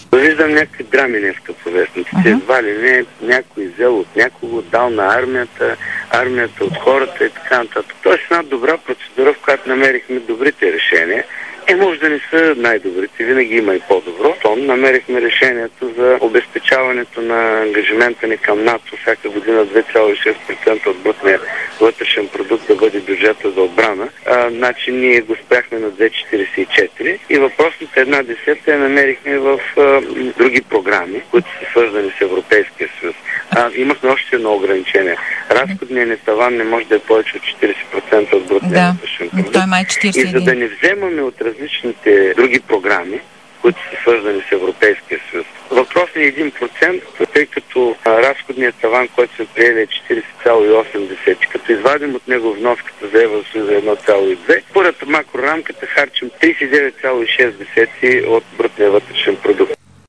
Виждам някакви драми днеска по вестниците. Едва ли не, някой взел от някого, дал на армията от хората и така нататък. Тоест една добра процедура, в която намерихме добрите решения. Може да не са най-добрите, винаги има и по-добро. Намерихме решението за обезпечаването на ангажимента ни към НАТО всяка година 2,6% от брутния вътрешен продукт да бъде бюджета за отбрана. Значи ние го спряхме на 2,44 и въпросната 1/10 я намерихме в други програми, които са свързани с Европейския съюз. Имахме още едно ограничение. Разходният ни таван не може да е повече от 40% от брутния вътрешен продукт. Той май 41. И за да не вземаме от различните други програми, които са свързани с Европейския съюз. Въпросът е 1%, тъй като разходният таван, който се приели е 40,8, като извадим от него вноската за Евросъюза 1,2, според макрорамката харчим 39,6 от брутния вътрешен продукт.